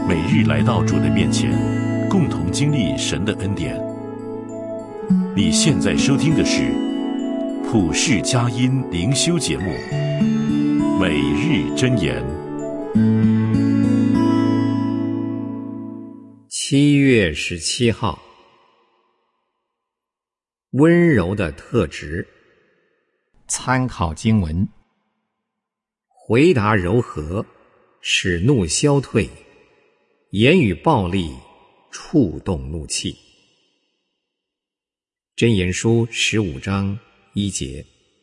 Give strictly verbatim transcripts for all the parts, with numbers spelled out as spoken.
每日来到主的面前，共同经历神的恩典。你现在收听的是普世佳音灵修节目《每日箴言》。 七月十七号，温柔的特质。参考经文：回答柔和，使怒消退；言语暴力，触动怒气。箴言书十五章一节。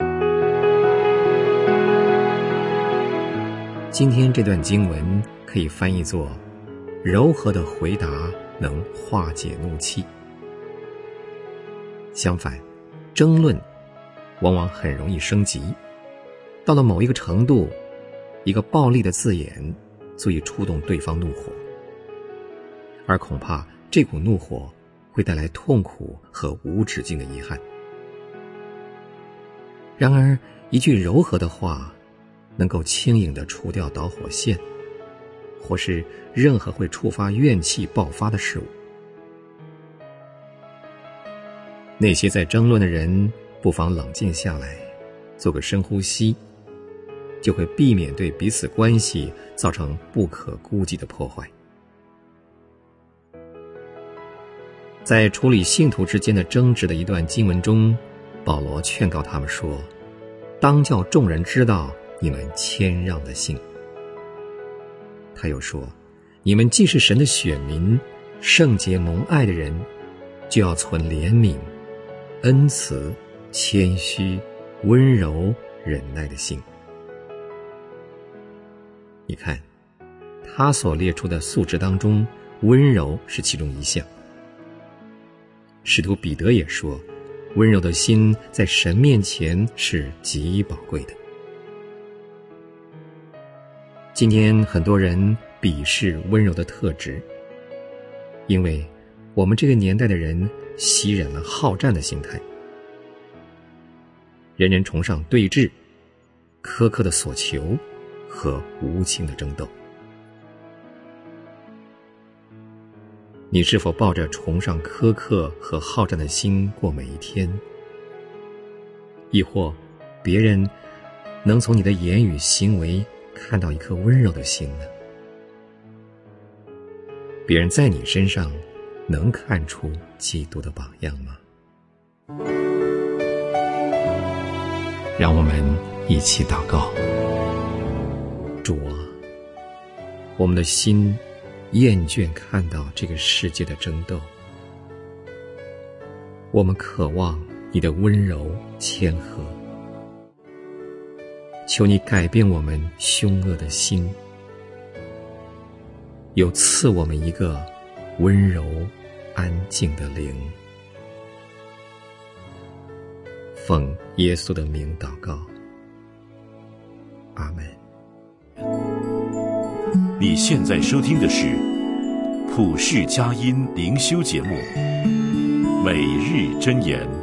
今天这段经文可以翻译作：柔和的回答能化解怒气。相反，争论往往很容易升级，到了某一个程度，一个暴力的字眼足以触动对方怒火，而恐怕这股怒火会带来痛苦和无止境的遗憾。然而，一句柔和的话能够轻盈地除掉导火线，或是任何会触发怨气爆发的事物。那些在争论的人不妨冷静下来，做个深呼吸，就会避免对彼此关系造成不可估计的破坏。在处理信徒之间的争执的一段经文中，保罗劝告他们说：当叫众人知道你们谦让的心。他又说，你们既是神的选民，圣洁蒙爱的人，就要存怜悯、恩慈、谦虚、温柔、忍耐的心。你看，他所列出的素质当中，温柔是其中一项。使徒彼得也说，温柔的心在神面前是极宝贵的。今天很多人鄙视温柔的特质，因为我们这个年代的人吸染了好战的心态，人人崇尚对峙、苛刻的所求和无情的争斗。你是否抱着崇尚苛刻和好战的心过每一天？亦或别人能从你的言语行为看到一颗温柔的心呢？别人在你身上能看出基督的榜样吗？让我们一起祷告。主啊，我们的心厌倦看到这个世界的争斗，我们渴望你的温柔谦和。求你改变我们凶恶的心，又赐我们一个温柔安静的灵。奉耶稣的名祷告，阿们。 你现在收听的是普世佳音灵修节目《每日箴言》。